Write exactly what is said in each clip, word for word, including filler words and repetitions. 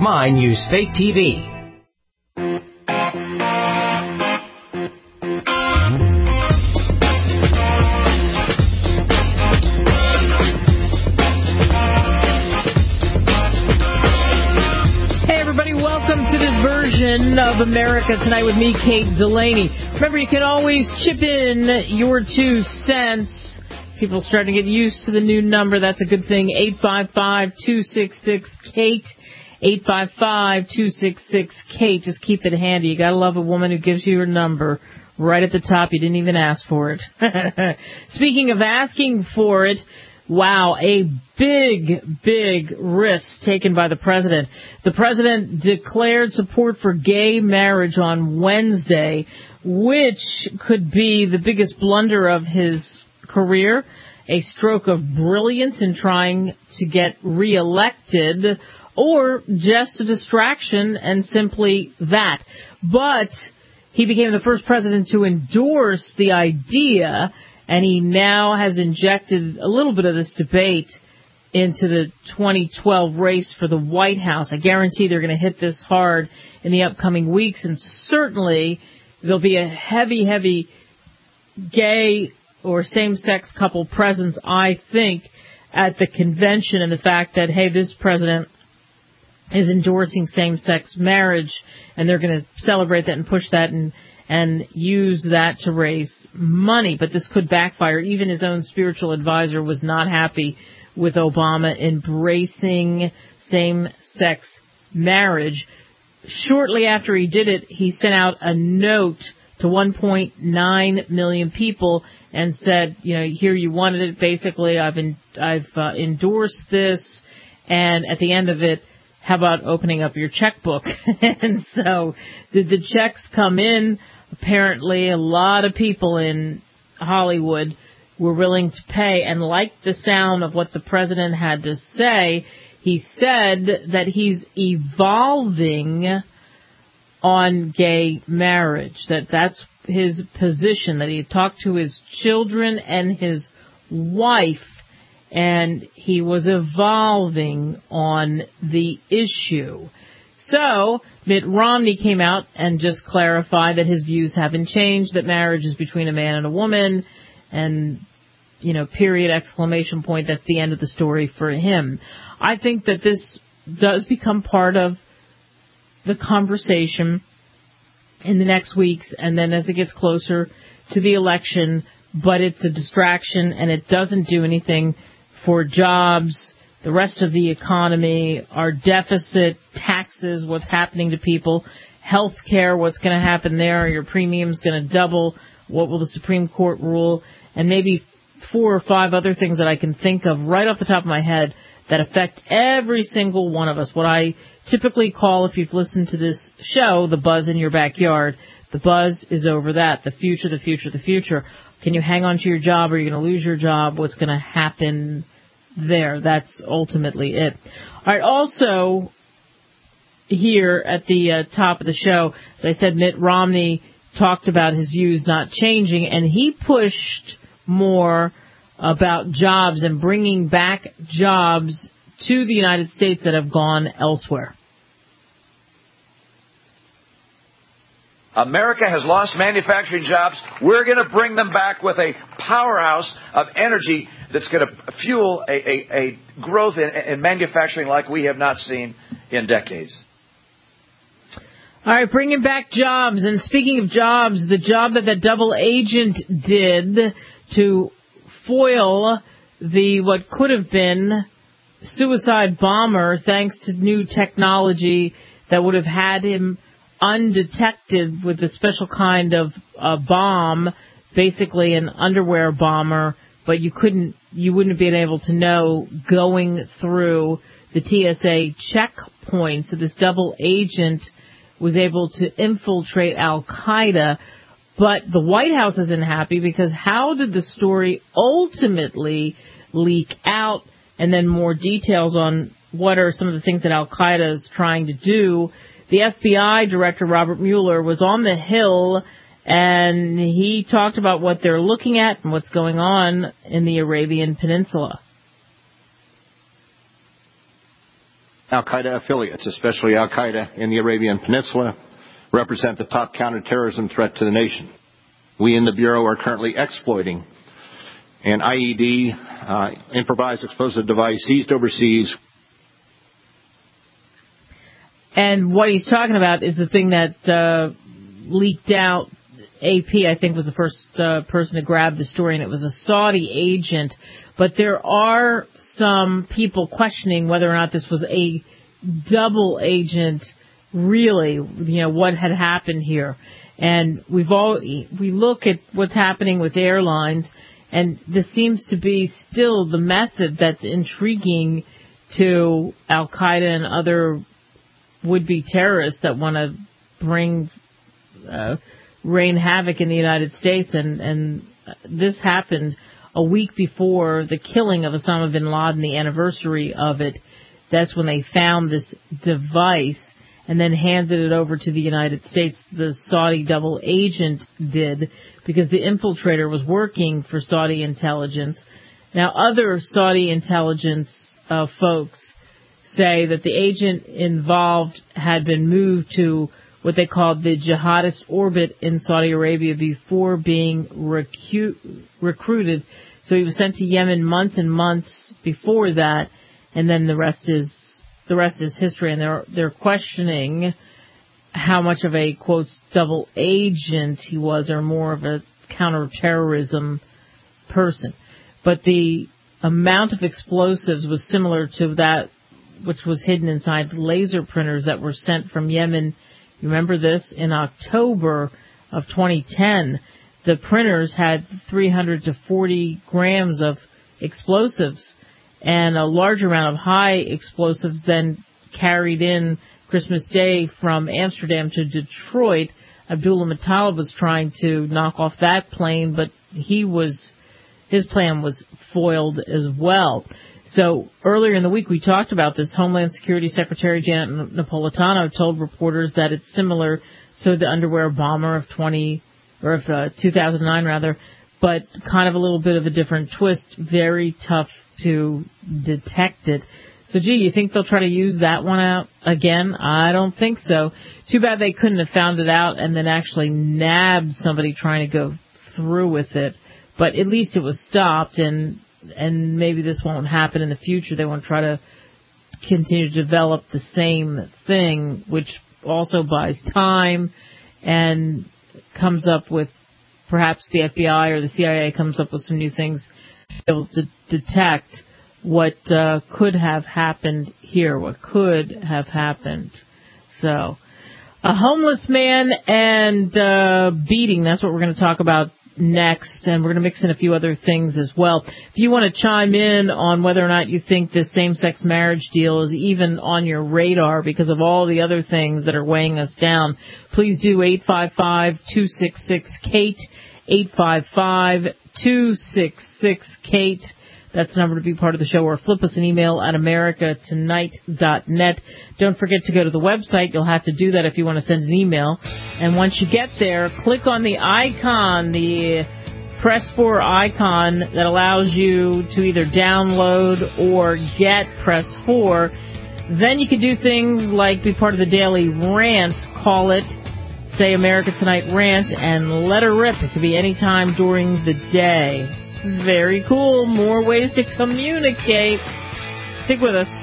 mine use fake T V. Of America Tonight with me, Kate Delaney. Remember, you can always chip in your two cents. People starting to get used to the new number. That's a good thing. eight five five, two six six, Kate. eight five five, two six six, Kate. Just keep it handy. You gotta love a woman who gives you her number right at the top. You didn't even ask for it. Speaking of asking for it, wow, a big, big risk taken by the president. The president declared support for gay marriage on Wednesday, which could be the biggest blunder of his career, a stroke of brilliance in trying to get reelected, or just a distraction and simply that. But he became the first president to endorse the idea, and he now has injected a little bit of this debate into the twenty twelve race for the White House. I guarantee they're going to hit this hard in the upcoming weeks, and certainly there'll be a heavy, heavy gay or same-sex couple presence, I think, at the convention, and the fact that, hey, this president is endorsing same-sex marriage, and they're going to celebrate that and push that and and use that to raise money. But this could backfire. Even his own spiritual advisor was not happy with Obama embracing same-sex marriage. Shortly after he did it, he sent out a note to one point nine million people and said, you know, here you wanted it. Basically, I've in, I've uh, endorsed this, and at the end of it, how about opening up your checkbook? And so, did the checks come in? Apparently, a lot of people in Hollywood were willing to pay and liked the sound of what the president had to say. He said that he's evolving on gay marriage, that that's his position, that he had talked to his children and his wife, and he was evolving on the issue. So, Mitt Romney came out and just clarified that his views haven't changed, that marriage is between a man and a woman, and, you know, period, exclamation point, that's the end of the story for him. I think that this does become part of the conversation in the next weeks, and then as it gets closer to the election, but it's a distraction, and it doesn't do anything for jobs, the rest of the economy, our deficit, taxes, what's happening to people, health care, what's going to happen there, your premium's going to double, what will the Supreme Court rule, and maybe four or five other things that I can think of right off the top of my head that affect every single one of us. What I typically call, if you've listened to this show, the buzz in your backyard. The buzz is over that. The future, the future, the future. Can you hang on to your job? Are you going to lose your job? What's going to happen there? That's ultimately it. All right, also here at the uh, top of the show, as I said, Mitt Romney talked about his views not changing, and he pushed more about jobs and bringing back jobs to the United States that have gone elsewhere. America has lost manufacturing jobs. We're going to bring them back with a powerhouse of energy that's going to fuel a, a, a growth in, in manufacturing like we have not seen in decades. All right, bringing back jobs. And speaking of jobs, the job that that double agent did to foil the what could have been suicide bomber, thanks to new technology that would have had him undetected with a special kind of uh, bomb, basically an underwear bomber, but you couldn't, you wouldn't have been able to know going through the T S A checkpoint. So this double agent was able to infiltrate Al-Qaeda. But the White House isn't happy because how did the story ultimately leak out? And then more details on what are some of the things that Al-Qaeda is trying to do. The F B I Director Robert Mueller was on the Hill, and he talked about what they're looking at and what's going on in the Arabian Peninsula. al-Qaeda affiliates, especially al-Qaeda in the Arabian Peninsula, represent the top counterterrorism threat to the nation. We in the Bureau are currently exploiting an I E D, uh, improvised explosive device, seized overseas. And what he's talking about is the thing that uh, leaked out. A P, I think, was the first uh, person to grab the story, and it was a Saudi agent. But there are some people questioning whether or not this was a double agent, really, you know, what had happened here. And we've all, we look at what's happening with airlines, and this seems to be still the method that's intriguing to Al-Qaeda and other would-be terrorists that want to bring uh, rain havoc in the United States. And, and this happened a week before the killing of Osama bin Laden, the anniversary of it. That's when they found this device and then handed it over to the United States. The Saudi double agent did, because the infiltrator was working for Saudi intelligence. Now, other Saudi intelligence uh, folks say that the agent involved had been moved to what they called the jihadist orbit in Saudi Arabia before being recu- recruited. So he was sent to Yemen months and months before that, and then the rest is the rest is history. And they're they're questioning how much of a, quote, double agent he was, or more of a counterterrorism person. But the amount of explosives was similar to that which was hidden inside laser printers that were sent from Yemen. You remember this? In October of twenty ten, the printers had three hundred to forty grams of explosives, and a large amount of high explosives then carried in Christmas Day from Amsterdam to Detroit. Abdullah Muttalib was trying to knock off that plane, but he was, his plan was foiled as well. So earlier in the week, we talked about this. Homeland Security Secretary Janet Napolitano told reporters that it's similar to the underwear bomber of twenty or of uh, two thousand nine rather, but kind of a little bit of a different twist. Very tough to detect it. So, gee, you think they'll try to use that one out again? I don't think so. Too bad they couldn't have found it out and then actually nabbed somebody trying to go through with it. But at least it was stopped, and and maybe this won't happen in the future. They won't try to continue to develop the same thing, which also buys time and comes up with, perhaps the F B I or the C I A comes up with some new things to be able to detect what uh, could have happened here, what could have happened. So, a homeless man and uh, beating, that's what we're going to talk about next, and we're going to mix in a few other things as well. If you want to chime in on whether or not you think this same-sex marriage deal is even on your radar because of all the other things that are weighing us down, please do eight five five, two six six, Kate, eight five five, two six six, Kate. That's the number to be part of the show, or flip us an email at america tonight dot net. Don't forget to go to the website. You'll have to do that if you want to send an email. And once you get there, click on the icon, the Press four icon that allows you to either download or get Press four. Then you can do things like be part of the daily rant, call it, say America Tonight Rant, and let her rip. It could be any time during the day. Very cool. More ways to communicate. Stick with us.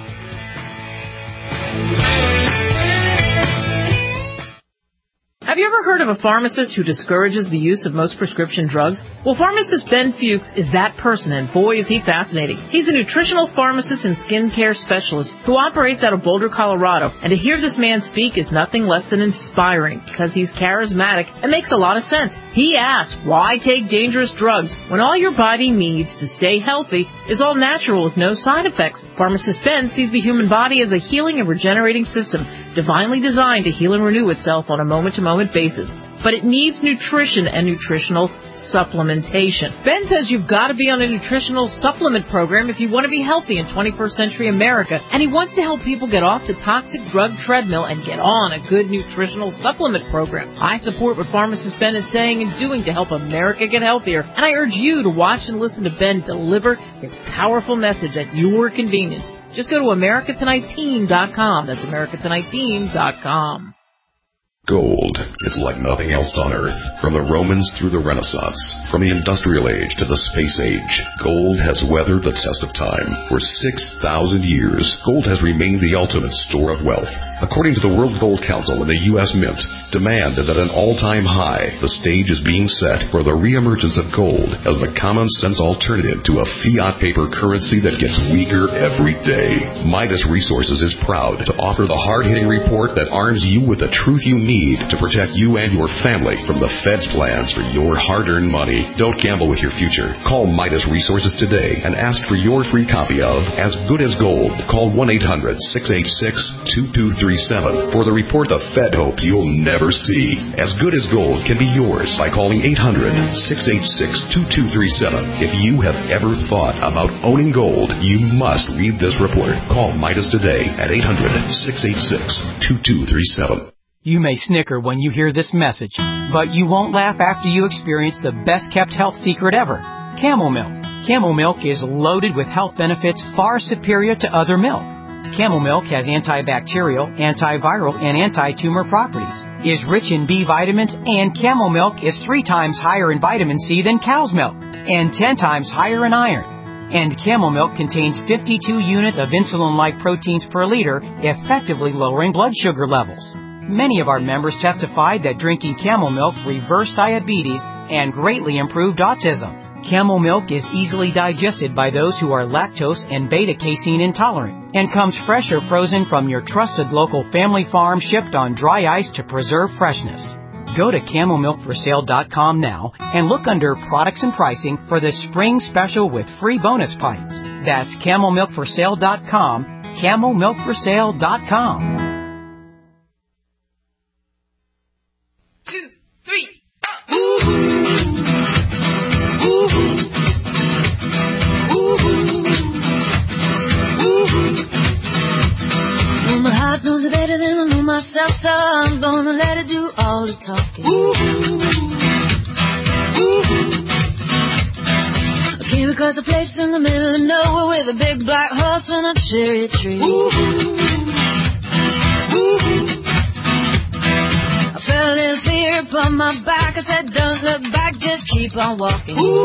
Have you ever heard of a pharmacist who discourages the use of most prescription drugs? Well, pharmacist Ben Fuchs is that person, and boy, is he fascinating. He's a nutritional pharmacist and skincare specialist who operates out of Boulder, Colorado. And to hear this man speak is nothing less than inspiring, because he's charismatic and makes a lot of sense. He asks, why take dangerous drugs when all your body needs to stay healthy is all natural with no side effects? Pharmacist Ben sees the human body as a healing and regenerating system, divinely designed to heal and renew itself on a moment-to-moment basis. basis. But it needs nutrition and nutritional supplementation. Ben says you've got to be on a nutritional supplement program if you want to be healthy in twenty-first century America, and he wants to help people get off the toxic drug treadmill and get on a good nutritional supplement program. I support what pharmacist Ben is saying and doing to help America get healthier, and I urge you to watch and listen to Ben deliver his powerful message at your convenience. Just go to America Tonight Team dot com. That's America Tonight Team dot com. Gold is like nothing else on Earth. From the Romans through the Renaissance, from the Industrial Age to the Space Age, gold has weathered the test of time. For six thousand years, gold has remained the ultimate store of wealth. According to the World Gold Council and the U S Mint, demand is at an all-time high. The stage is being set for the reemergence of gold as the common-sense alternative to a fiat paper currency that gets weaker every day. Midas Resources is proud to offer the hard-hitting report that arms you with the truth you need to protect you and your family from the Fed's plans for your hard-earned money. Don't gamble with your future. Call Midas Resources today and ask for your free copy of As Good as Gold. Call one eight hundred six eight six two two three seven for the report the Fed hopes you'll never see. As Good as Gold can be yours by calling eight hundred six eight six two two three seven. If you have ever thought about owning gold, you must read this report. Call Midas today at eight hundred six eight six two two three seven. You may snicker when you hear this message, but you won't laugh after you experience the best-kept health secret ever, Camel Milk. Camel Milk is loaded with health benefits far superior to other milk. Camel Milk has antibacterial, antiviral, and anti-tumor properties, is rich in B vitamins, and Camel Milk is three times higher in vitamin C than cow's milk, and ten times higher in iron. And Camel Milk contains fifty-two units of insulin-like proteins per liter, effectively lowering blood sugar levels. Many of our members testified that drinking Camel Milk reversed diabetes and greatly improved autism. Camel Milk is easily digested by those who are lactose and beta-casein intolerant and comes fresh or frozen from your trusted local family farm, shipped on dry ice to preserve freshness. Go to camel milk for sale dot com now and look under products and pricing for the spring special with free bonus pints. That's camel milk for sale dot com, camel milk for sale dot com. Two, three, uh, ooh, ooh, ooh, ooh. Well, my heart knows it better than I know myself, so I'm gonna let it do all the talking. Ooh, ooh. I came across a place in the middle of nowhere with a big black horse and a cherry tree. Ooh, ooh. Felt a little fear upon my back. I said, don't look back, just keep on walking. Ooh,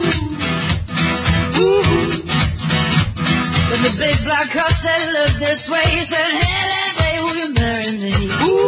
ooh. But the big black horse said, look this way. He said, hey, that day will you marry me? Ooh,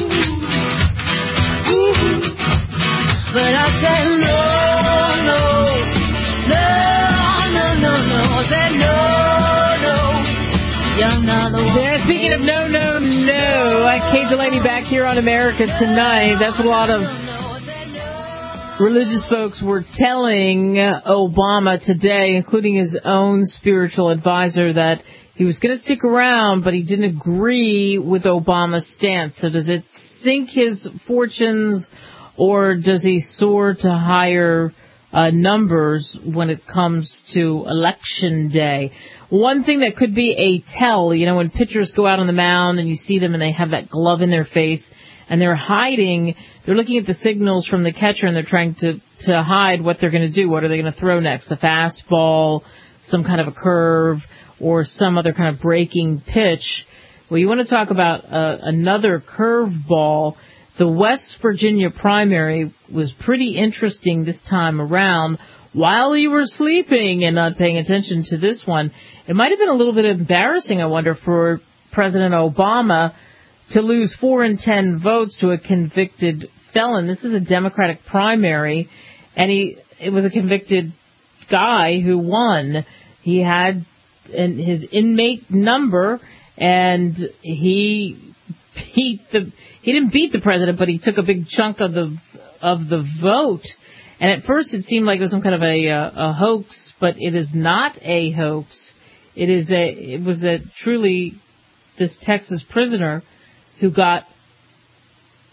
ooh. But I said, no, no, no, no, no, no. I said, no, no. Young, not the one. Yeah, speaking of no, no, no, Kate Delaney back here on America Tonight. That's what a lot of religious folks were telling Obama today, including his own spiritual advisor, that he was going to stick around, but he didn't agree with Obama's stance. So does it sink his fortunes, or does he soar to higher uh, numbers when it comes to Election Day? One thing that could be a tell, you know, when pitchers go out on the mound and you see them and they have that glove in their face and they're hiding, they're looking at the signals from the catcher and they're trying to, to hide what they're going to do. What are they going to throw next? A fastball, some kind of a curve, or some other kind of breaking pitch. Well, you want to talk about uh, another curveball. The West Virginia primary was pretty interesting this time around. While you were sleeping and not paying attention to this one, it might have been a little bit embarrassing, I wonder, for President Obama to lose four in ten votes to a convicted felon. This is a Democratic primary, and he it was a convicted guy who won. He had an, his inmate number, and he beat the he didn't beat the president, but he took a big chunk of the of the vote. And at first it seemed like it was some kind of a, a, a hoax, but it is not a hoax. It is a, it was a truly this Texas prisoner who got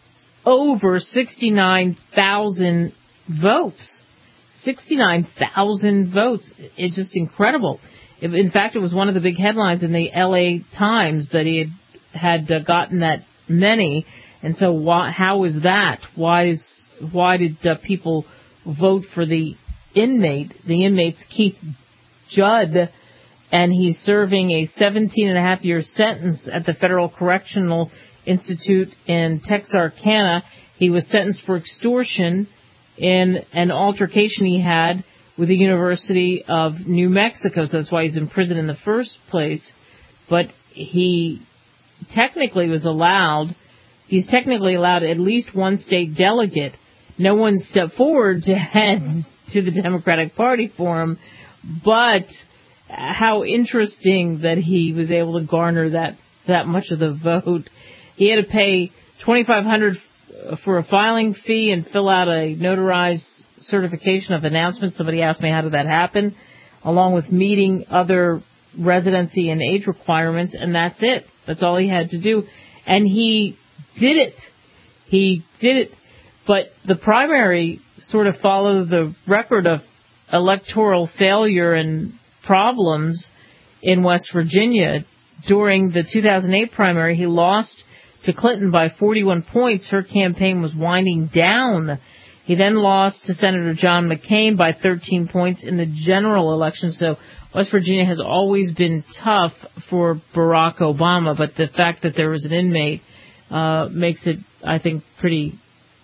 over sixty-nine thousand votes. sixty-nine thousand votes. It's just incredible. In fact, it was one of the big headlines in the L A Times that he had, had uh, gotten that many. And so why, how is that? Why is why did uh, people vote for the inmate? The inmate's Keith Judd, and he's serving a seventeen and a half year sentence at the Federal Correctional Institute in Texarkana. He was sentenced for extortion in an altercation he had with the University of New Mexico, so that's why he's in prison in the first place. But he technically was allowed, he's technically allowed at least one state delegate. No one stepped forward to head to the Democratic Party for him, but how interesting that he was able to garner that, that much of the vote. He had to pay twenty-five hundred dollars for a filing fee and fill out a notarized certification of announcement. Somebody asked me how did that happen, along with meeting other residency and age requirements, and that's it. That's all he had to do. And he did it. He did it. But the primary sort of followed the record of electoral failure and problems in West Virginia. During the two thousand eight primary, he lost to Clinton by forty-one points. Her campaign was winding down. He then lost to Senator John McCain by thirteen points in the general election. So West Virginia has always been tough for Barack Obama, but the fact that there was an inmate uh, makes it, I think, pretty,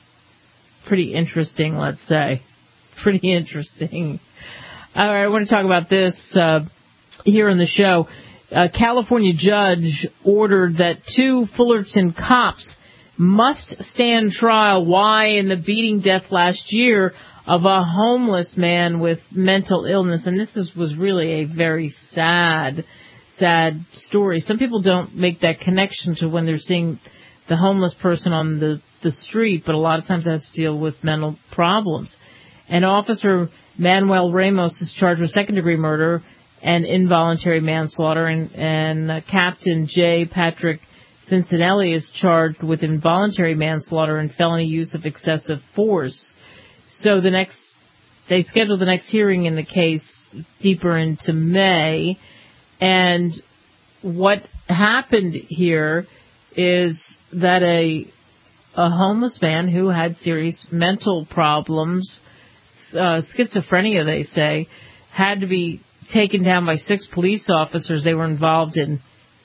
pretty interesting, let's say. Pretty interesting. All right, I want to talk about this uh, here on the show. A California judge ordered that two Fullerton cops must stand trial. Why? In the beating death last year of a homeless man with mental illness. And this is, was really a very sad, sad story. Some people don't make that connection to when they're seeing the homeless person on the, the street, but a lot of times it has to deal with mental problems. And Officer Manuel Ramos is charged with second-degree murder and involuntary manslaughter, and, and uh, Captain J. Patrick Cincinnati is charged with involuntary manslaughter and felony use of excessive force. So the next, they scheduled the next hearing in the case deeper into May, and what happened here is that a a homeless man who had serious mental problems, uh, schizophrenia, they say, had to be taken down by six police officers. They were involved in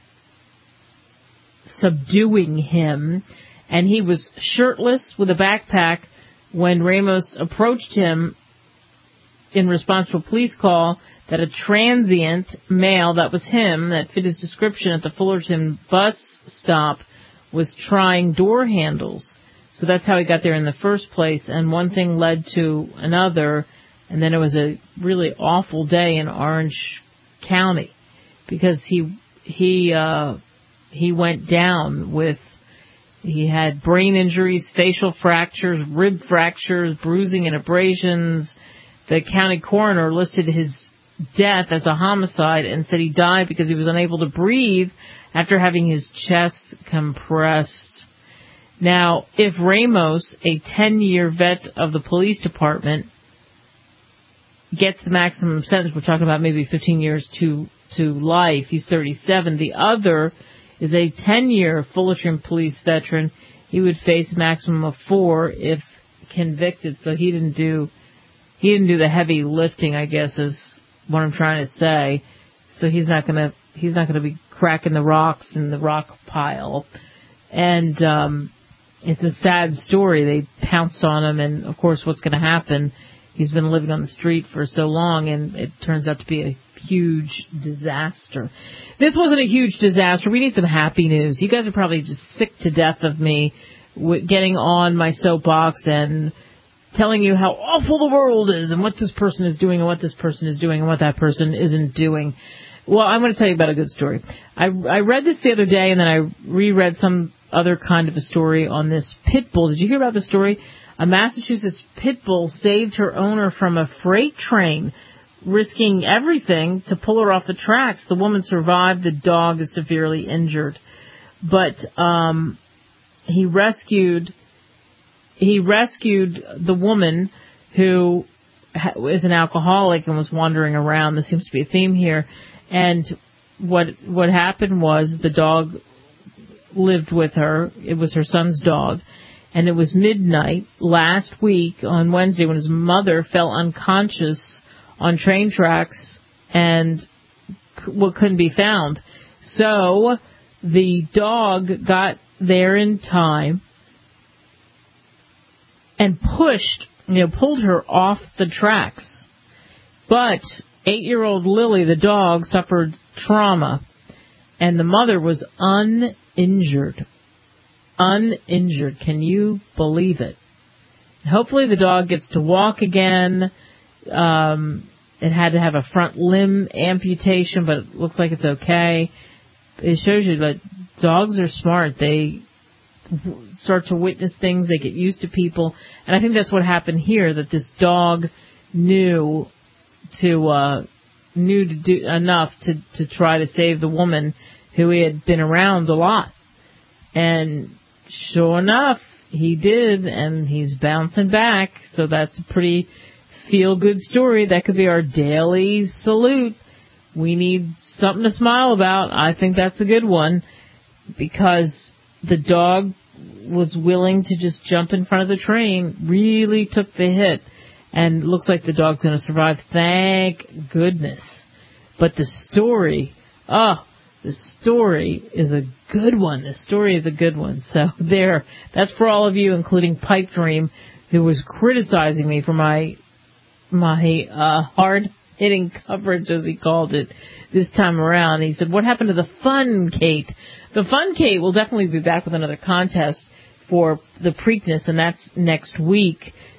subduing him, and he was shirtless with a backpack when Ramos approached him in response to a police call that a transient male, that was him, that fit his description at the Fullerton bus stop, was trying door handles. So that's how he got there in the first place, and one thing led to another. And then it was a really awful day in Orange County because he he uh, he went down with, he had brain injuries, facial fractures, rib fractures, bruising and abrasions. The county coroner listed his death as a homicide and said he died because he was unable to breathe after having his chest compressed. Now, if Ramos, a ten-year vet of the police department, gets the maximum sentence, we're talking about maybe fifteen years to to life. He's thirty-seven. The other is a ten-year Fullerton police veteran. He would face a maximum of four if convicted. So he didn't do he didn't do the heavy lifting, I guess, is what I'm trying to say. So he's not gonna he's not gonna be cracking the rocks in the rock pile. And um, it's a sad story. They pounced on him, and of course, what's going to happen? He's been living on the street for so long, and it turns out to be a huge disaster. This wasn't a huge disaster. We need some happy news. You guys are probably just sick to death of me getting on my soapbox and telling you how awful the world is and what this person is doing and what this person is doing and what that person isn't doing. Well, I'm going to tell you about a good story. I, I read this the other day, and then I reread some other kind of a story on this pit bull. Did you hear about the story? A Massachusetts pit bull saved her owner from a freight train, risking everything to pull her off the tracks. The woman survived. The dog is severely injured. But um, he rescued he rescued the woman who is an alcoholic and was wandering around. There seems to be a theme here. And what what happened was the dog lived with her. It was her son's dog. And it was midnight last week on Wednesday when his mother fell unconscious on train tracks and what couldn't be found. So the dog got there in time and pushed, you know, pulled her off the tracks. But eight-year-old Lily, the dog, suffered trauma, and the mother was uninjured. Uninjured. Can you believe it? Hopefully the dog gets to walk again. Um, it had to have a front limb amputation, but it looks like it's okay. It shows you that dogs are smart. They start to witness things. They get used to people. And I think that's what happened here, that this dog knew to uh, knew to do enough to, to try to save the woman who he had been around a lot. And sure enough, he did, and he's bouncing back. So that's a pretty feel-good story. That could be our daily salute. We need something to smile about. I think that's a good one, because the dog was willing to just jump in front of the train, really took the hit, and looks like the dog's going to survive. Thank goodness. But the story, oh, the story is a good one. The story is a good one. So there, that's for all of you, including Pipe Dream, who was criticizing me for my my uh, hard-hitting coverage, as he called it, this time around. He said, what happened to the fun, Kate? The fun, Kate, will definitely be back with another contest for the Preakness, and that's next week.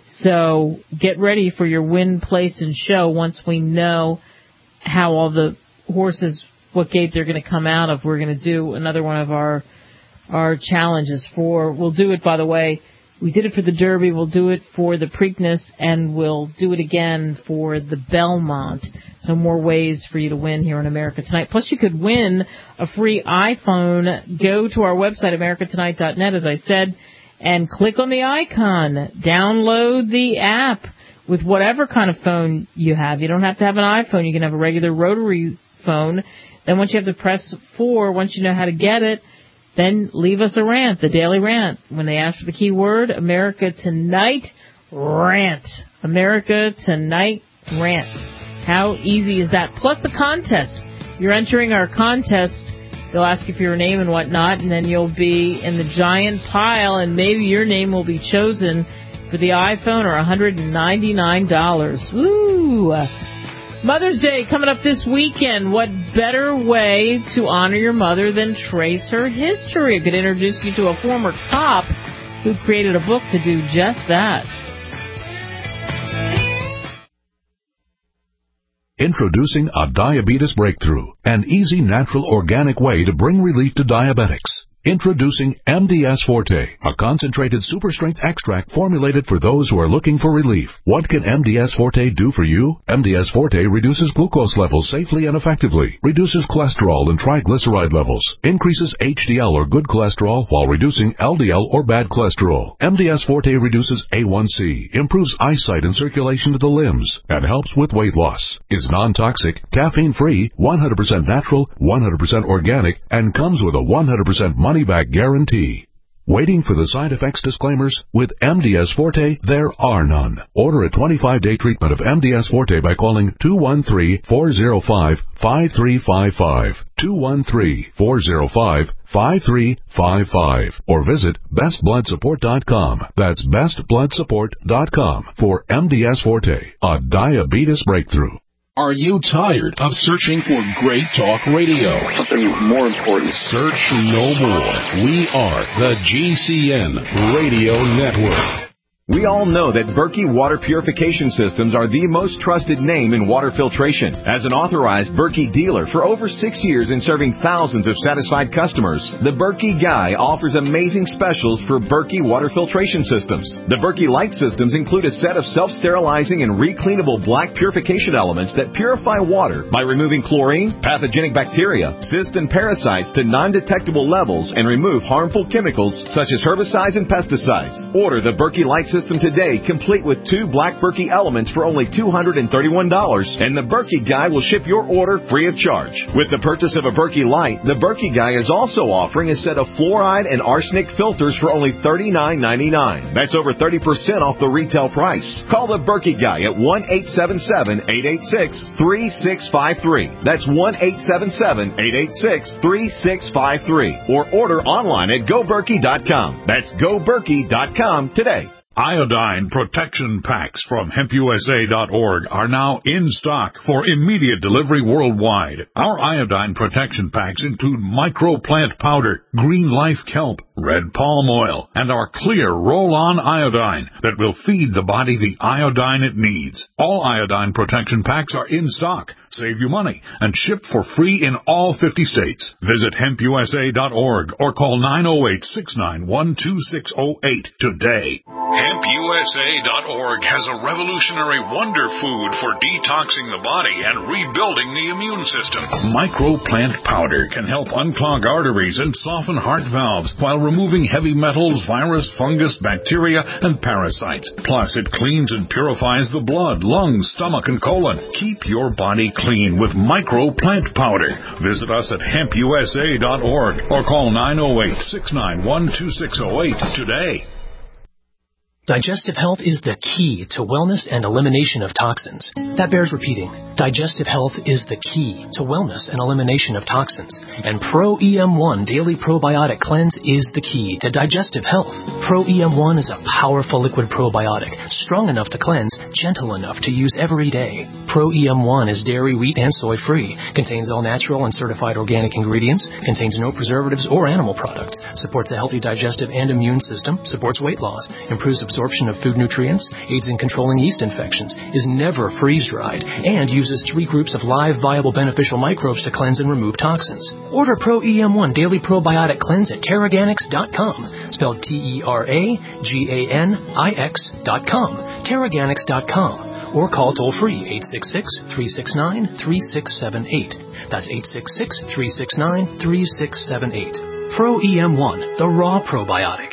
So get ready for your win, place, and show once we know how all the horses, what gate they're going to come out of. We're going to do another one of our our challenges for, we'll do it, by the way, we did it for the Derby, we'll do it for the Preakness, and we'll do it again for the Belmont. So more ways for you to win here on America Tonight. Plus, you could win a free iPhone. Go to our website, america tonight dot net, as I said, and click on the icon. Download the app with whatever kind of phone you have. You don't have to have an iPhone. You can have a regular rotary phone. Then once you have to press four, once you know how to get it, then leave us a rant, the daily rant. When they ask for the keyword, America Tonight Rant. America Tonight Rant. How easy is that? Plus the contest. You're entering our contest. They'll ask you for your name and whatnot, and then you'll be in the giant pile, and maybe your name will be chosen for the iPhone or one hundred ninety-nine dollars. Woo! Mother's Day coming up this weekend. What better way to honor your mother than trace her history? I could introduce you to a former cop who created a book to do just that. Introducing a diabetes breakthrough, an easy, natural, organic way to bring relief to diabetics. Introducing M D S Forte, a concentrated super-strength extract formulated for those who are looking for relief. What can M D S Forte do for you? M D S Forte reduces glucose levels safely and effectively, reduces cholesterol and triglyceride levels, increases H D L or good cholesterol while reducing L D L or bad cholesterol. M D S Forte reduces A one C, improves eyesight and circulation to the limbs, and helps with weight loss. Is non-toxic, caffeine-free, one hundred percent natural, one hundred percent organic, and comes with a one hundred percent money-back guarantee. Waiting for the side effects disclaimers? With M D S Forte, there are none. Order a twenty-five day treatment of M D S Forte by calling two one three, four zero five, five three five five, two one three, four zero five, five three five five, or visit best blood support dot com. That's best blood support dot com for M D S Forte, a diabetes breakthrough. Are you tired of searching for great talk radio? Something more important. Search no more. We are the G C N Radio Network. We all know that Berkey Water Purification Systems are the most trusted name in water filtration. As an authorized Berkey dealer for over six years and serving thousands of satisfied customers, the Berkey Guy offers amazing specials for Berkey Water Filtration Systems. The Berkey Light Systems include a set of self-sterilizing and recleanable black purification elements that purify water by removing chlorine, pathogenic bacteria, cysts, and parasites to non-detectable levels and remove harmful chemicals such as herbicides and pesticides. Order the Berkey Light System today, complete with two black Berkey elements for only two hundred thirty-one dollars, and the Berkey Guy will ship your order free of charge. With the purchase of a Berkey Light, the Berkey Guy is also offering a set of fluoride and arsenic filters for only thirty-nine ninety-nine. That's over thirty percent off the retail price. Call the Berkey Guy at one eight seven seven, eight eight six, three six five three. That's one eight seven seven, eight eight six, three six five three. Or order online at go berkey dot com. That's go berkey dot com today. Iodine protection packs from hemp U S A dot org are now in stock for immediate delivery worldwide. Our iodine protection packs include microplant powder, green life kelp, red palm oil, and our clear roll-on iodine that will feed the body the iodine it needs. All iodine protection packs are in stock. Save you money and ship for free in all fifty states. Visit hemp U S A dot org or call nine oh eight, six nine one, two six oh eight today. hemp U S A dot org has a revolutionary wonder food for detoxing the body and rebuilding the immune system. Microplant powder can help unclog arteries and soften heart valves while removing heavy metals, virus, fungus, bacteria, and parasites. Plus, it cleans and purifies the blood, lungs, stomach, and colon. Keep your body clean with Microplant powder. Visit us at hemp U S A dot org or call nine oh eight, six nine one, two six oh eight today. Digestive health is the key to wellness and elimination of toxins. That bears repeating. Digestive health is the key to wellness and elimination of toxins. And Pro E M one Daily Probiotic Cleanse is the key to digestive health. Pro E M one is a powerful liquid probiotic, strong enough to cleanse, gentle enough to use every day. Pro E M one is dairy, wheat, and soy-free, contains all natural and certified organic ingredients, contains no preservatives or animal products, supports a healthy digestive and immune system, supports weight loss, improves absorption of food nutrients, aids in controlling yeast infections, is never freeze-dried, and uses three groups of live, viable, beneficial microbes to cleanse and remove toxins. Order Pro E M one Daily Probiotic Cleanse at Terraganix dot com, spelled T E R A G A N I X dot com, Terraganix dot com, or call toll-free eight six six, three six nine, three six seven eight. That's eight six six, three six nine, three six seven eight. Pro E M one, the raw probiotic.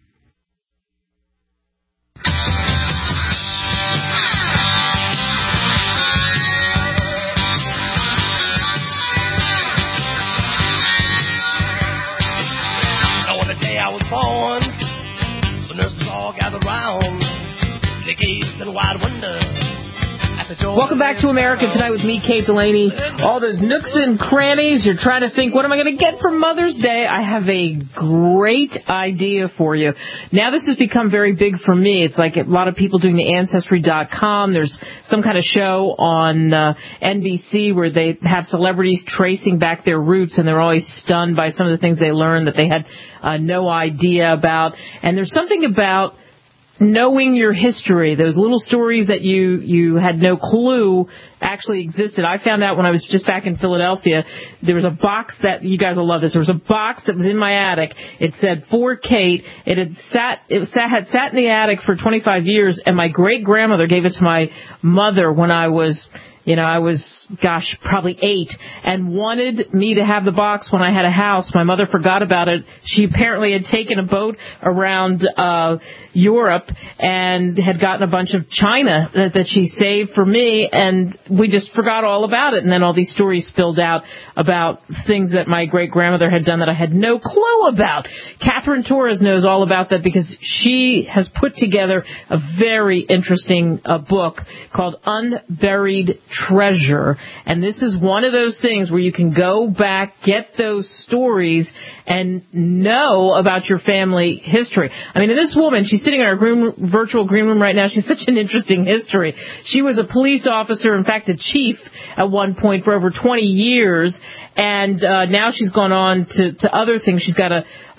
I was born, the nurses all gathered round, they gazed in wide wonder. Welcome back to America Tonight with me, Kate Delaney. All those nooks and crannies, you're trying to think, what am I going to get for Mother's Day? I have a great idea for you. Now this has become very big for me. It's like a lot of people doing the Ancestry dot com. There's some kind of show on uh, N B C where they have celebrities tracing back their roots, and they're always stunned by some of the things they learn that they had uh, no idea about. And there's something about knowing your history, those little stories that you, you had no clue actually existed. I found out when I was just back in Philadelphia, there was a box that, you guys will love this, there was a box that was in my attic. It said, for Kate. It had sat, it sat, had sat in the attic for twenty-five years, and my great-grandmother gave it to my mother when I was, you know, I was, gosh, probably eight, and wanted me to have the box when I had a house. My mother forgot about it. She apparently had taken a boat around uh Europe and had gotten a bunch of china that, that she saved for me, and we just forgot all about it. And then all these stories spilled out about things that my great-grandmother had done that I had no clue about. Catherine Torres knows all about that because she has put together a very interesting uh, book called Unburied Treasure. And this is one of those things where you can go back, get those stories, and know about your family history. I mean, this woman, she's sitting in our green, virtual green room right now. She's such an interesting history. She was a police officer, in fact, a chief at one point for over twenty years, and uh, now she's gone on to, to other things. She's got a,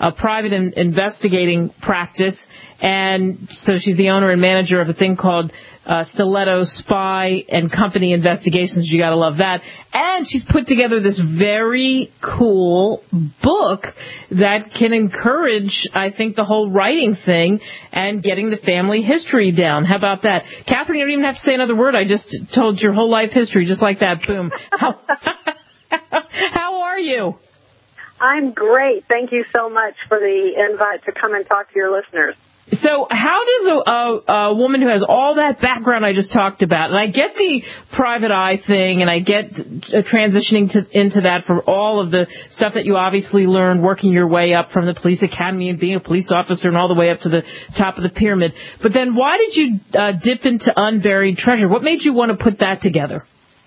a private in- investigating practice. And so she's the owner and manager of a thing called uh, Stiletto Spy and Company Investigations. You got to love that. And she's put together this very cool book that can encourage, I think, the whole writing thing and getting the family history down. How about that? Catherine, you don't even have to say another word. I just told your whole life history just like that. Boom. How, how are you? I'm great. Thank you so much for the invite to come and talk to your listeners. So how does a, a, a woman who has all that background I just talked about, and I get the private eye thing, and I get uh, transitioning to, into that for all of the stuff that you obviously learned working your way up from the police academy and being a police officer and all the way up to the top of the pyramid. But then why did you uh, dip into unburied treasure? What made you want to put that together?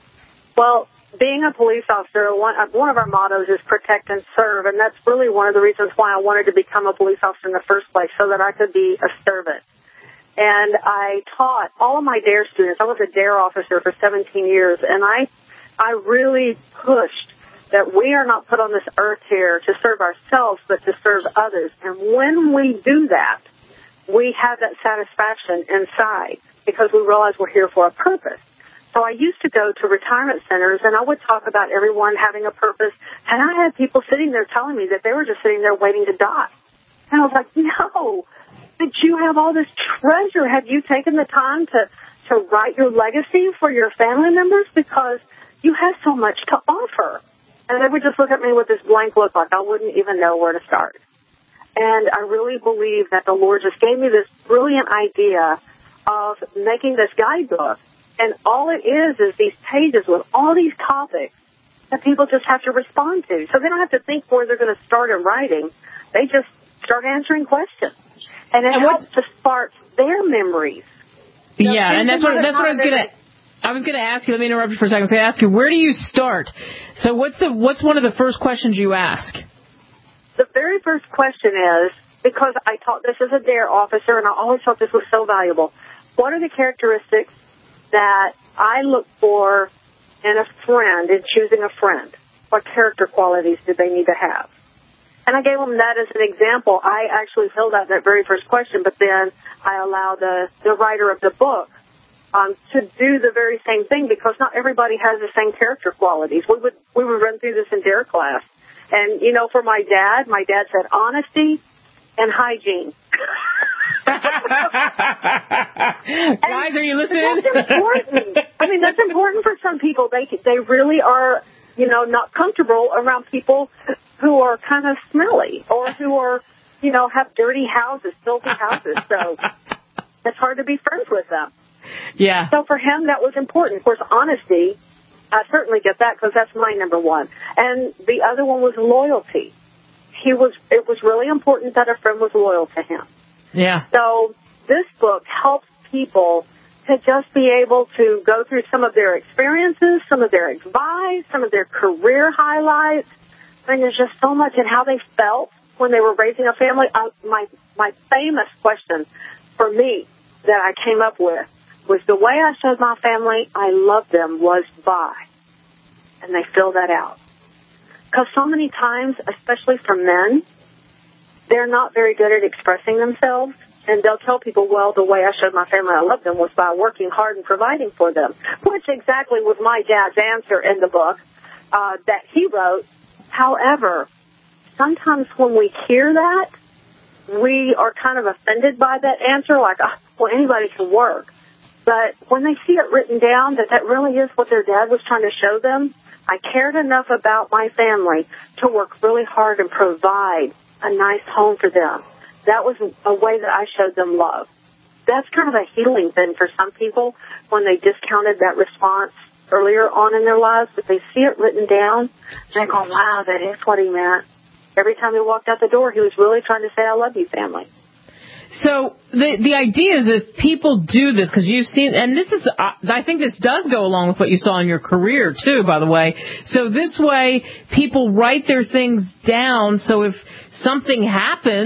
Well, being a police officer, one, one of our mottos is protect and serve, and that's really one of the reasons why I wanted to become a police officer in the first place, so that I could be a servant. And I taught all of my D A R E students. I was a D A R E officer for seventeen years, and I, I really pushed that we are not put on this earth here to serve ourselves, but to serve others. And when we do that, we have that satisfaction inside because we realize we're here for a purpose. So I used to go to retirement centers, and I would talk about everyone having a purpose, and I had people sitting there telling me that they were just sitting there waiting to die. And I was like, no, did you have all this treasure? Have you taken the time to, to write your legacy for your family members? Because you have so much to offer. And they would just look at me with this blank look like I wouldn't even know where to start. And I really believe that the Lord just gave me this brilliant idea of making this guidebook. And all it is is these pages with all these topics that people just have to respond to. So they don't have to think where they're going to start in writing. They just start answering questions. And it and helps to spark their memories. Yeah, you know, and that's what, that's what I was going to... I was going to ask you, let me interrupt you for a second. I was going to ask you, where do you start? So what's the what's one of the first questions you ask? The very first question is, because I taught this as a D A R E officer, and I always thought this was so valuable, what are the characteristics that I look for in a friend, in choosing a friend? What character qualities do they need to have? And I gave them that as an example. I actually filled out that very first question, but then I allowed the, the writer of the book um, to do the very same thing, because not everybody has the same character qualities. We would we would run through this in D A R E class. And, you know, for my dad, my dad said honesty and hygiene. Guys, are you listening? That's important. I mean, that's important for some people. They they really are, you know, not comfortable around people who are kind of smelly or who are, you know, have dirty houses, filthy houses. So it's hard to be friends with them. Yeah. So for him, that was important. Of course, honesty, I certainly get that because that's my number one. And the other one was loyalty. He was. It was really important that a friend was loyal to him. Yeah. So this book helps people to just be able to go through some of their experiences, some of their advice, some of their career highlights. I mean, there's just so much in how they felt when they were raising a family. Uh, my my famous question for me that I came up with was, the way I showed my family I loved them was by. And they fill that out. Because so many times, especially for men, they're not very good at expressing themselves. And they'll tell people, well, the way I showed my family I loved them was by working hard and providing for them, which exactly was my dad's answer in the book uh, that he wrote. However, sometimes when we hear that, we are kind of offended by that answer, like, oh, well, anybody can work. But when they see it written down that that really is what their dad was trying to show them, I cared enough about my family to work really hard and provide a nice home for them. That was a way that I showed them love. That's kind of a healing thing for some people when they discounted that response earlier on in their lives. But they see it written down, they go, wow, that is what he meant. Every time he walked out the door, he was really trying to say, I love you, family. So the the idea is if people do this, because you've seen, and this is, I think this does go along with what you saw in your career too, by the way. So this way, people write their things down. So if something happens,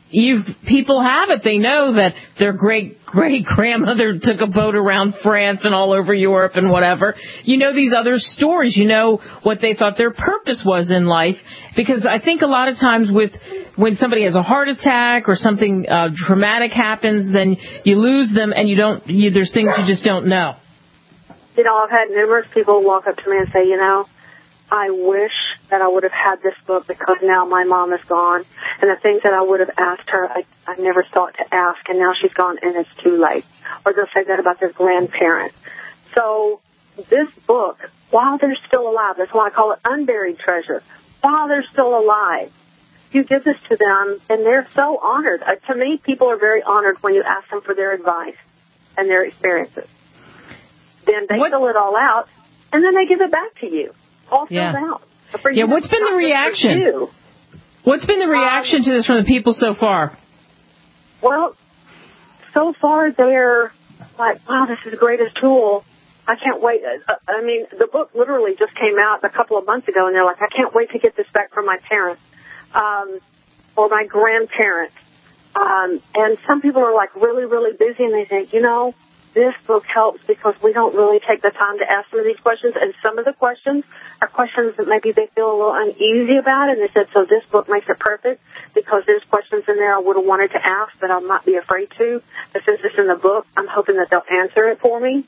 you've people have it. They know that their great great grandmother took a boat around France and all over Europe and whatever. You know these other stories. You know what they thought their purpose was in life. Because I think a lot of times with when somebody has a heart attack or something uh, traumatic happens, then you lose them and you don't. You, there's things you just don't know. You know, I've had numerous people walk up to me and say, you know, I wish that I would have had this book because now my mom is gone. And the things that I would have asked her, I, I never thought to ask, and now she's gone and it's too late. Or they'll say that about their grandparents. So this book, while they're still alive, that's why I call it unburied treasure, while they're still alive, you give this to them, and they're so honored. Uh, to me, people are very honored when you ask them for their advice and their experiences. Then they what? fill it all out, and then they give it back to you. All filled yeah. out. For yeah, you, what's been the reaction? What's been the reaction um, to this from the people so far? Well, so far they're like, wow, this is the greatest tool. I can't wait. Uh, I mean, the book literally just came out a couple of months ago, and they're like, I can't wait to get this back from my parents um, or my grandparents. Um, and some people are like really, really busy, and they think, you know, this book helps because we don't really take the time to ask some of these questions. And some of the questions are questions that maybe they feel a little uneasy about. And they said, so this book makes it perfect because there's questions in there I would have wanted to ask that I might be afraid to. But since it's in the book, I'm hoping that they'll answer it for me.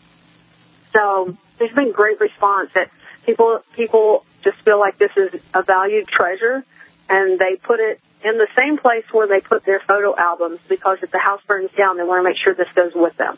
So there's been great response that people, people just feel like this is a valued treasure, and they put it in the same place where they put their photo albums because if the house burns down, they want to make sure this goes with them.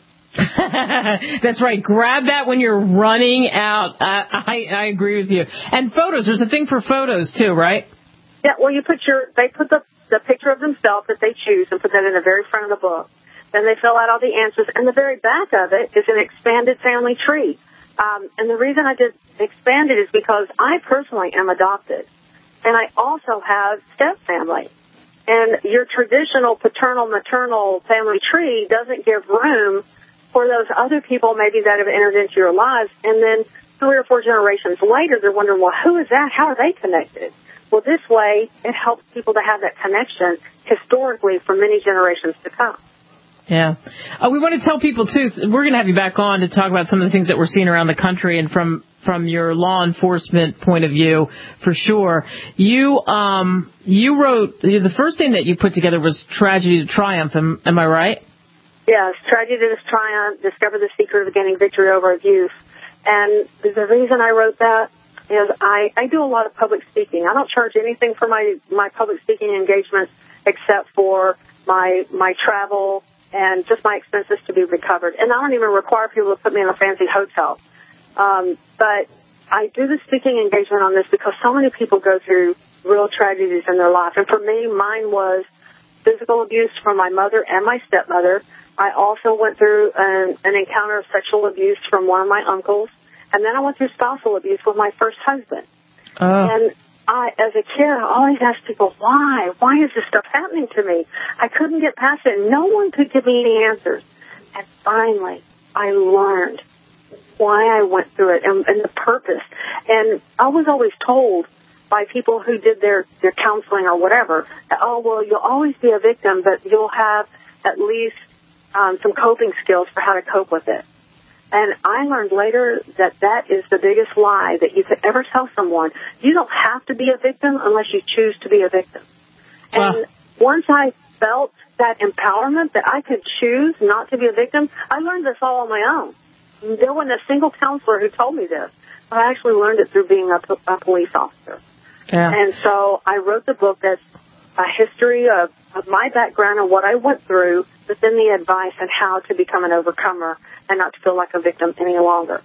That's right. Grab that when you're running out. I, I I agree with you. And photos. There's a thing for photos too, right? Yeah. Well, you put your they put the the picture of themselves that they choose and put that in the very front of the book. Then they fill out all the answers, and the very back of it is an expanded family tree. Um, and the reason I did expanded is because I personally am adopted, and I also have step family. And your traditional paternal maternal family tree doesn't give room for those other people maybe that have entered into your lives, and then three or four generations later, they're wondering, well, who is that? How are they connected? Well, this way, it helps people to have that connection historically for many generations to come. Yeah. Uh, we want to tell people, too, we're going to have you back on to talk about some of the things that we're seeing around the country and from, from your law enforcement point of view, for sure. You um, you wrote, the first thing that you put together was Tragedy to Triumph, am, am I right? Yes, Tragedy to Triumph, Discover the Secret of Gaining Victory Over Abuse. And the reason I wrote that is I, I do a lot of public speaking. I don't charge anything for my, my public speaking engagements except for my my travel and just my expenses to be recovered. And I don't even require people to put me in a fancy hotel. Um, but I do the speaking engagement on this because so many people go through real tragedies in their life. And for me, mine was physical abuse from my mother and my stepmother. I also went through an, an encounter of sexual abuse from one of my uncles. And then I went through spousal abuse with my first husband. Oh. And I, as a kid, I always asked people, why? Why is this stuff happening to me? I couldn't get past it. No one could give me any answers. And finally, I learned why I went through it and, and the purpose. And I was always told by people who did their, their counseling or whatever, that, oh, well, you'll always be a victim, but you'll have at least um, some coping skills for how to cope with it. And I learned later that that is the biggest lie that you could ever tell someone. You don't have to be a victim unless you choose to be a victim. Wow. And once I felt that empowerment that I could choose not to be a victim, I learned this all on my own. There wasn't a single counselor who told me this. I actually learned it through being a, a police officer. Yeah. And so I wrote the book that's a history of, of my background and what I went through, but then the advice on how to become an overcomer and not to feel like a victim any longer.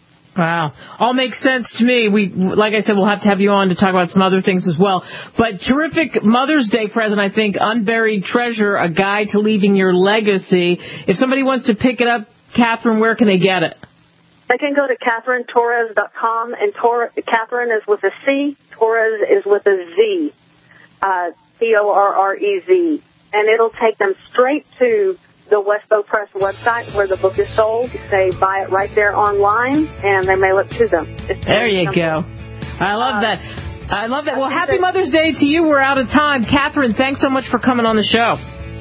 Wow. All makes sense to me. We, like I said, we'll have to have you on to talk about some other things as well. But terrific Mother's Day present, I think, Unburied Treasure, a guide to leaving your legacy. If somebody wants to pick it up, Catherine, where can they get it? They can go to Catherine Torres dot com, and Tor- Catherine is with a C, Torres is with a Z, uh, T O R R E Z. And it'll take them straight to the Westbow Press website where the book is sold. They buy it right there online, and they mail it to them. It's there you simple. Go. I love uh, that. I love that. Well, happy Mother's Day to you. We're out of time. Catherine, thanks so much for coming on the show.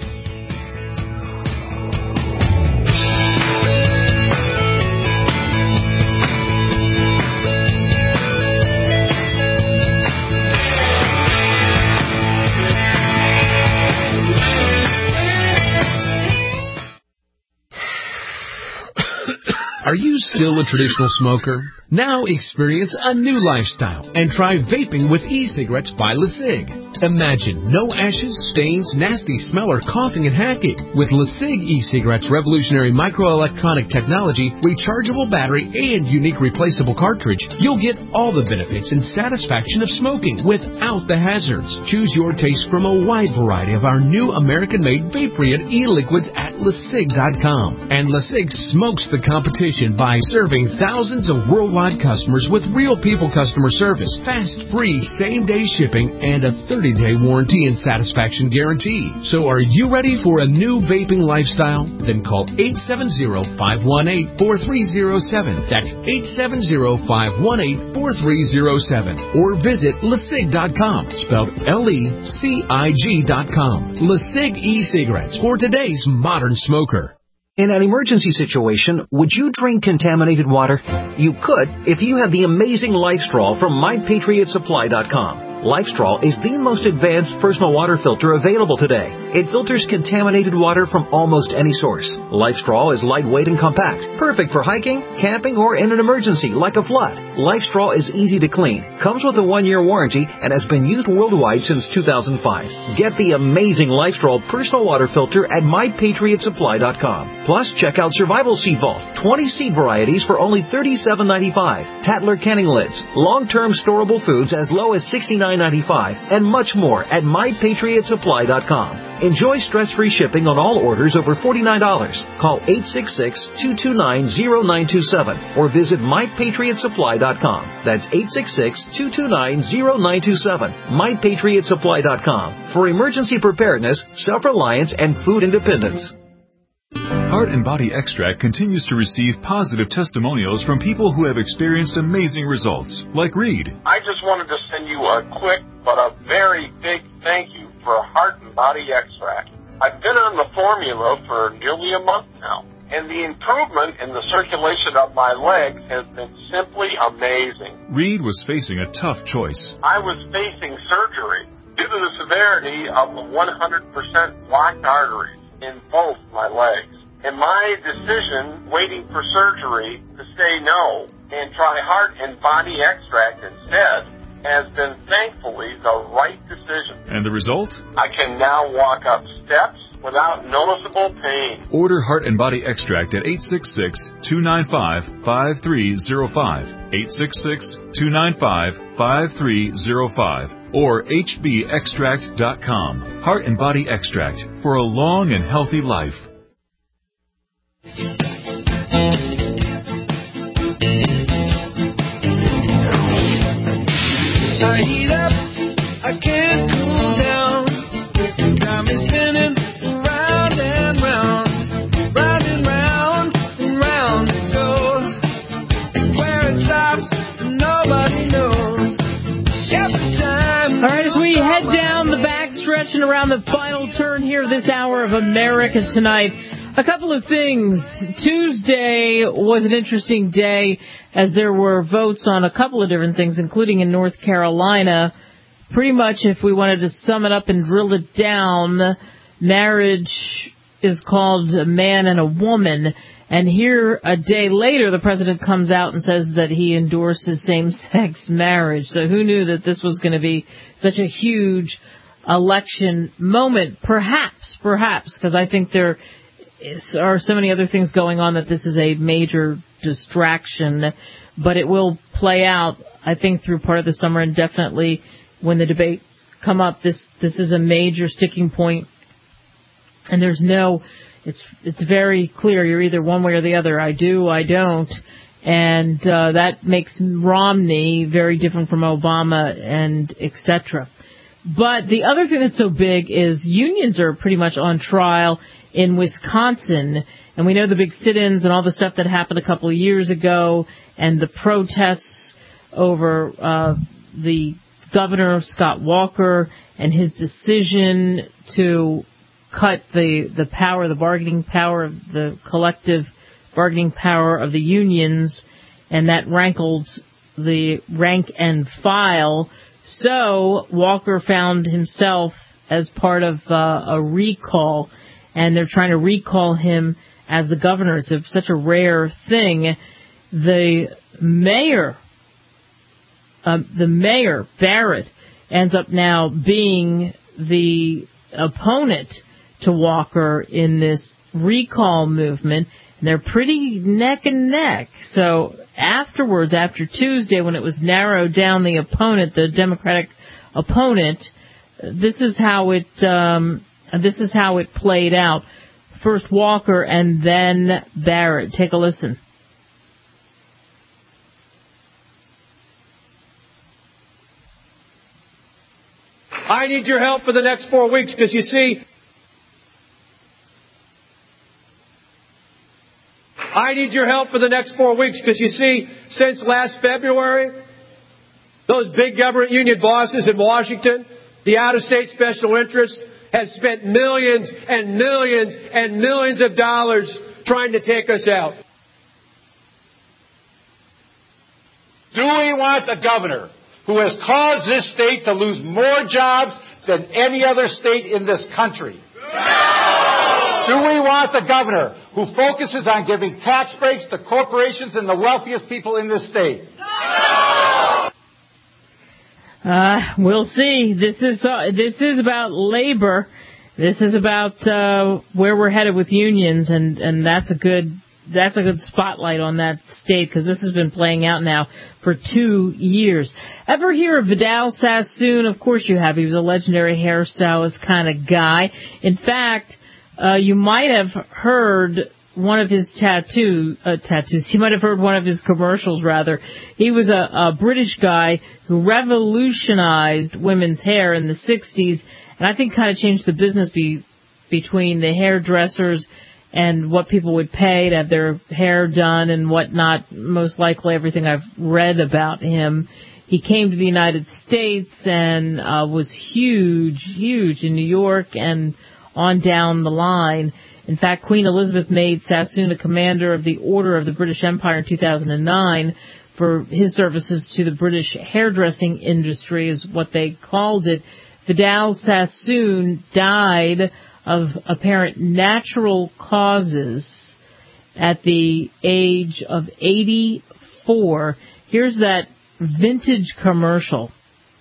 Are you still a traditional smoker? Now experience a new lifestyle and try vaping with e-cigarettes by LeSig. Imagine no ashes, stains, nasty smell, or coughing and hacking. With LeSig e-cigarettes' revolutionary microelectronic technology, rechargeable battery, and unique replaceable cartridge, you'll get all the benefits and satisfaction of smoking without the hazards. Choose your taste from a wide variety of our new American-made Vaporeon e-liquids at LeSig dot com. And LeSig smokes the competition by serving thousands of worldwide customers with real people customer service, fast, free, same-day shipping, and a thirty-day warranty and satisfaction guarantee. So are you ready for a new vaping lifestyle? Then call eight seven zero, five one eight, four three zero seven. That's eight seven zero, five one eight, four three zero seven. Or visit LeSig dot com, spelled L E C I G dot com. LeSig e-cigarettes for today's modern smoker. In an emergency situation, would you drink contaminated water? You could if you had the amazing LifeStraw from my patriot supply dot com. LifeStraw is the most advanced personal water filter available today. It filters contaminated water from almost any source. LifeStraw is lightweight and compact, perfect for hiking, camping, or in an emergency like a flood. LifeStraw is easy to clean, comes with a one-year warranty, and has been used worldwide since two thousand five. Get the amazing LifeStraw personal water filter at my patriot supply dot com. Plus, check out Survival Seed Vault, twenty seed varieties for only thirty-seven ninety-five. Tatler canning lids, long-term storable foods as low as sixty-nine ninety-five, and much more at my patriot supply dot com. Enjoy stress-free shipping on all orders over forty-nine dollars. Call eight six six, two two nine, zero nine two seven or visit my patriot supply dot com. That's eight six six, two two nine, zero nine two seven. my patriot supply dot com for emergency preparedness, self-reliance, and food independence. Heart and Body Extract continues to receive positive testimonials from people who have experienced amazing results, like Reed. I just wanted to send you a quick but a very big thank you for Heart and Body Extract. I've been on the formula for nearly a month now, and the improvement in the circulation of my legs has been simply amazing. Reed was facing a tough choice. I was facing surgery due to the severity of the one hundred percent blocked arteries in both my legs. And my decision, waiting for surgery, to say no and try Heart and Body Extract instead, has been thankfully the right decision. And the result? I can now walk up steps without noticeable pain. Order Heart and Body Extract at eight six six, two nine five, five three zero five, eight six six, two nine five, five three zero five, or H B extract dot com. Heart and Body Extract for a long and healthy life. I heat up, I can't cool down. Got me spinning round and round, round and round and round it goes. Where it stops, nobody knows. Every time. All right, as we head down the backstretch and around the final turn here this hour of America Tonight, a couple of things. Tuesday was an interesting day as there were votes on a couple of different things, including in North Carolina. Pretty much, if we wanted to sum it up and drill it down, marriage is called a man and a woman. And here, a day later, the president comes out and says that he endorses same-sex marriage. So who knew that this was going to be such a huge election moment? Perhaps, perhaps, because I think there are so many other things going on that this is a major distraction, but it will play out, I think, through part of the summer, and definitely when the debates come up, this this is a major sticking point, and there's no, it's it's very clear, you're either one way or the other, I do, I don't, and uh, that makes Romney very different from Obama, and et cetera. But the other thing that's so big is unions are pretty much on trial in Wisconsin, and we know the big sit-ins and all the stuff that happened a couple of years ago, and the protests over uh, the Governor Scott Walker and his decision to cut the, the power, the bargaining power, of the collective bargaining power of the unions, and that rankled the rank and file. So Walker found himself as part of uh, a recall, and they're trying to recall him as the governor. It's a, such a rare thing. The mayor, uh, the mayor, Barrett, ends up now being the opponent to Walker in this recall movement, and they're pretty neck and neck. So afterwards, after Tuesday, when it was narrowed down, the opponent, the Democratic opponent, this is how it um, this is how it played out. First Walker and then Barrett. Take a listen. I need your help for the next four weeks because, you see, I need your help for the next four weeks because, you see, since last February, those big government union bosses in Washington, the out-of-state special interest, has spent millions and millions and millions of dollars trying to take us out. Do we want a governor who has caused this state to lose more jobs than any other state in this country? No! Do we want a governor who focuses on giving tax breaks to corporations and the wealthiest people in this state? No! Uh, we'll see. This is uh, this is about labor. This is about uh, where we're headed with unions, and, and that's a good that's a good spotlight on that state because this has been playing out now for two years. Ever hear of Vidal Sassoon? Of course you have. He was a legendary hairstylist kind of guy. In fact, uh, you might have heard one of his tattoo uh, tattoos. You might have heard one of his commercials, rather. He was a, a British guy who revolutionized women's hair in the sixties, and I think kind of changed the business be, between the hairdressers and what people would pay to have their hair done and whatnot. Most likely everything I've read about him. He came to the United States and uh, was huge, huge in New York and on down the line. In fact, Queen Elizabeth made Sassoon a commander of the Order of the British Empire in two thousand nine for his services to the British hairdressing industry, is what they called it. Vidal Sassoon died of apparent natural causes at the age of eighty-four. Here's that vintage commercial.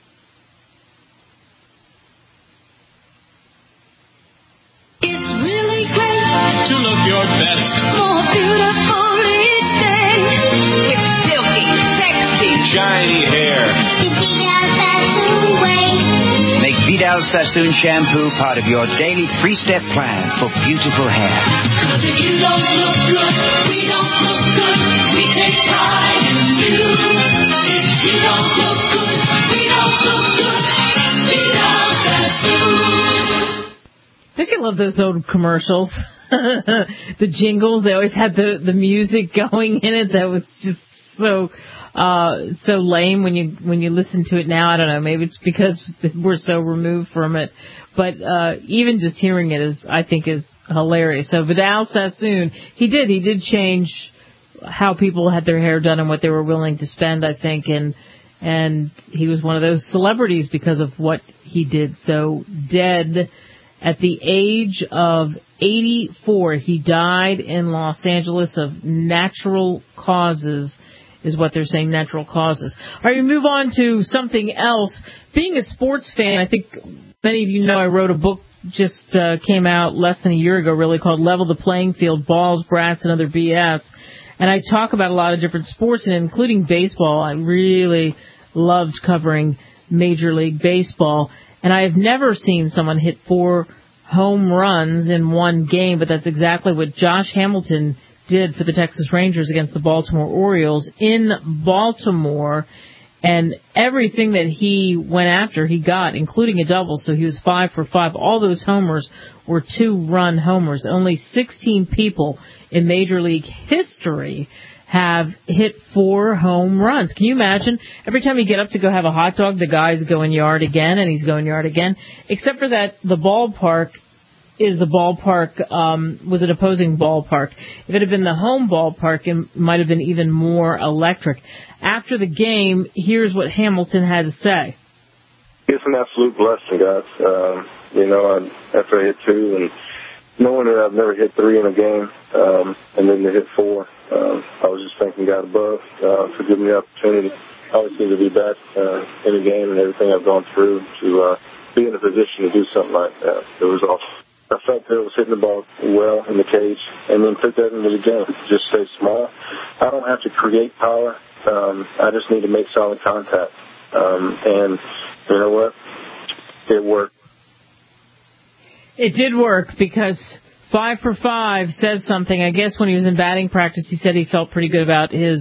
It's really great to look your best. More beautiful each day. With silky, sexy, shiny hair. The Vidal Sassoon way. Make Vidal Sassoon shampoo part of your daily three-step plan for beautiful hair. Cause if you don't look good, we don't look good. We take pride in you. If you don't look good, we don't look good. Vidal Sassoon. Don't you love those old commercials? The jingles, they always had the, the music going in it that was just so uh so lame when you when you listen to it now. I don't know, maybe it's because we're so removed from it. But uh even just hearing it is I think is hilarious. So Vidal Sassoon, he did he did change how people had their hair done and what they were willing to spend, I think, and and he was one of those celebrities because of what he did. So dead at the age of eighty-four, he died in Los Angeles of natural causes, is what they're saying, natural causes. All right, we move on to something else. Being a sports fan, I think many of you know I wrote a book, just uh, came out less than a year ago, really, called Level the Playing Field, Balls, Brats, and Other B S. And I talk about a lot of different sports, and including baseball. I really loved covering Major League Baseball. And I have never seen someone hit four home runs in one game, but that's exactly what Josh Hamilton did for the Texas Rangers against the Baltimore Orioles in Baltimore. And everything that he went after, he got, including a double. So he was five for five. All those homers were two-run homers. Only sixteen people in Major League history have hit four home runs. Can you imagine? Every time you get up to go have a hot dog, the guy's going yard again, and he's going yard again. Except for that, the ballpark is the ballpark, um, was an opposing ballpark. If it had been the home ballpark, it might have been even more electric. After the game, here's what Hamilton had to say. It's an absolute blessing, guys. Um, you know, I, after I hit two and knowing that I've never hit three in a game, um, and then to hit four, um, I was just thanking God above uh, for giving me the opportunity. I always seem to be back uh, in the game and everything I've gone through to uh, be in a position to do something like that. It was awesome. I felt that I was hitting the ball well in the cage and then took that into the game. Just stay small. I don't have to create power. Um, I just need to make solid contact. Um, and you know what? It worked. It did work because five for five says something. I guess when he was in batting practice, he said he felt pretty good about his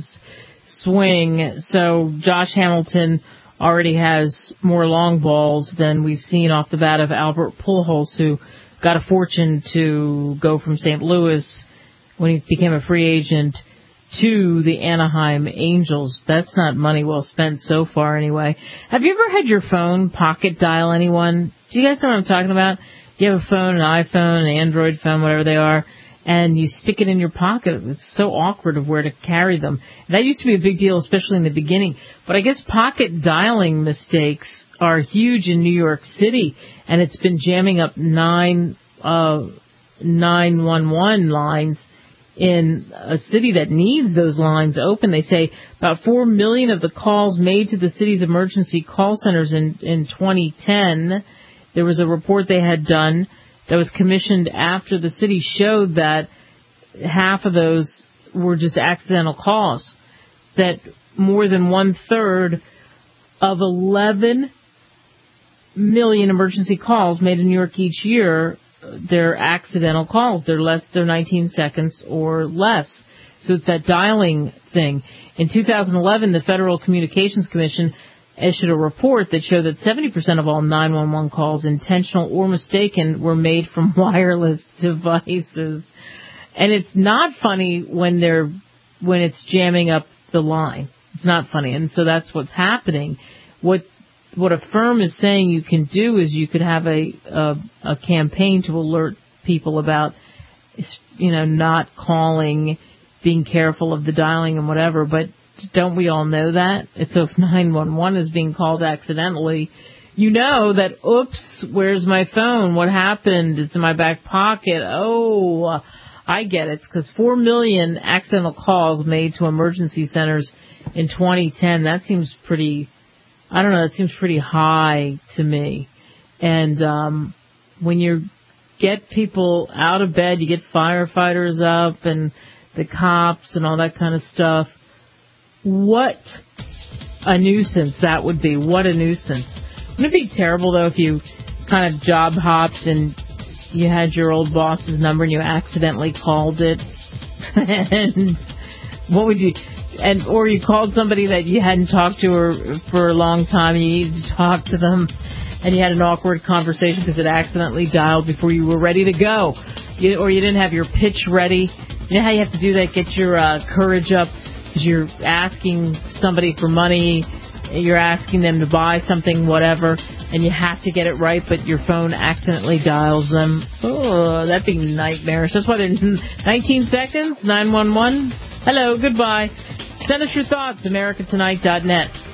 swing. So Josh Hamilton already has more long balls than we've seen off the bat of Albert Pujols, who got a fortune to go from Saint Louis when he became a free agent to the Anaheim Angels. That's not money well spent so far anyway. Have you ever had your phone pocket dial anyone? Do you guys know what I'm talking about? You have a phone, an iPhone, an Android phone, whatever they are, and you stick it in your pocket. It's so awkward of where to carry them. That used to be a big deal, especially in the beginning. But I guess pocket dialing mistakes are huge in New York City, and it's been jamming up nine uh nine one one lines in a city that needs those lines open. They say about four million of the calls made to the city's emergency call centers in, in twenty ten. There was a report they had done that was commissioned after the city showed that half of those were just accidental calls, that more than one-third of eleven million emergency calls made in New York each year, they're accidental calls. They're less, they're nineteen seconds or less. So it's that dialing thing. In two thousand eleven, the Federal Communications Commission issued a report that showed that seventy percent of all nine one one calls, intentional or mistaken, were made from wireless devices. And it's not funny when they're, when it's jamming up the line. It's not funny. And so that's what's happening. What What a firm is saying you can do is you could have a, a a campaign to alert people about, you know, not calling, being careful of the dialing and whatever. But don't we all know that? So if nine one one is being called accidentally, you know that, oops, where's my phone? What happened? It's in my back pocket. Oh, I get it. It's because four million accidental calls made to emergency centers in twenty ten. That seems pretty... I don't know, it seems pretty high to me. And um when you get people out of bed, you get firefighters up and the cops and all that kind of stuff, what a nuisance that would be. What a nuisance. Wouldn't it be terrible, though, if you kind of job hopped and you had your old boss's number and you accidentally called it? And what would you... And or you called somebody that you hadn't talked to or for a long time, and you needed to talk to them, and you had an awkward conversation because it accidentally dialed before you were ready to go, you, or you didn't have your pitch ready. You know how you have to do that? Get your uh, courage up because you're asking somebody for money, you're asking them to buy something, whatever, and you have to get it right, but your phone accidentally dials them. Oh, that'd be nightmarish. That's why they're nineteen seconds, nine one one. Hello, goodbye. Send us your thoughts, america tonight dot net.